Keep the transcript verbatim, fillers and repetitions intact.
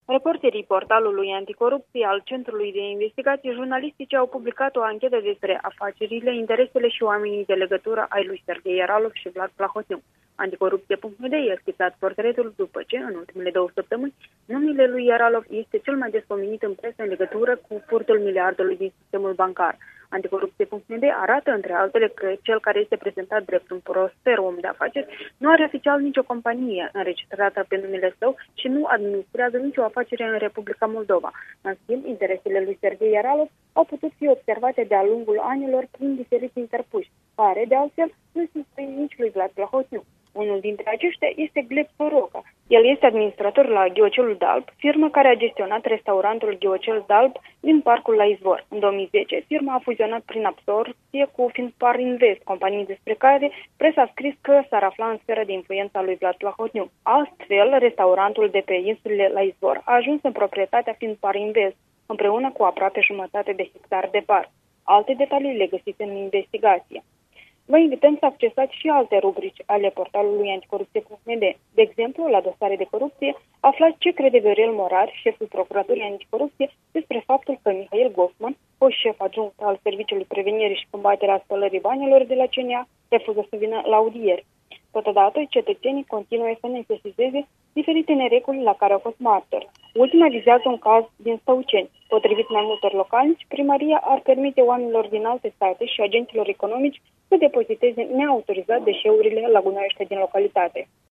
Reporterii portalului anticorupție al Centrului de Investigații Jurnalistice au publicat o anchetă despre afacerile, interesele și oamenii de legătură ai lui Serghei Yaralov și Vlad Plahotniuc. Anticorupție punct n d i-a schițat portretul după ce, în ultimele două săptămâni, numele lui Yaralov este cel mai despomenit în presă în legătură cu furtul miliardului din sistemul bancar. Anticorupție punct n d arată, între altele, că cel care este prezentat drept un prosper om de afaceri nu are oficial nicio companie înregistrată pe numele său și nu administrează nicio afacere în Republica Moldova. În schimb, interesele lui Serghei Yaralov au putut fi observate de-a lungul anilor prin diferiți interpuși, care, de altfel, nu sunt nici lui Vlad Plahotniuc. Unul dintre aceștia este Gleb Soroca. El este administrator la Ghiocelul Dalb, firmă care a gestionat restaurantul Ghiocel Dalb din parcul la Izvor. În două mii zece, firma a fuzionat prin absorbție cu Finpar Invest, companii despre care presa a scris că s-ar afla în sfera de influență a lui Vlad Plahotniuc. Astfel, restaurantul de pe insulele la Izvor a ajuns în proprietatea Finpar Invest, împreună cu aproape jumătate de hectare de parc. Alte detalii le găsiți în investigație. Vă invităm să accesați și alte rubrici ale portalului anticorupție punct n d. De exemplu, la dosare de corupție, aflați ce crede Viorel Morar, șeful Procuraturii Anticorupție, despre faptul că Mihail Goffman, fost șef adjunct al Serviciului Prevenire și Combaterea Spălării Banilor de la C N A, refuză să vină la audieri. Totodată, cetățenii continuă să ne sesizeze diferite nereguli la care au fost martori. Ultima vizează un caz din Stăuceni. Potrivit mai multor localnici, primăria ar permite oamenilor din alte state și agenților economici să depoziteze neautorizat deșeurile la gunoaiște din localitate.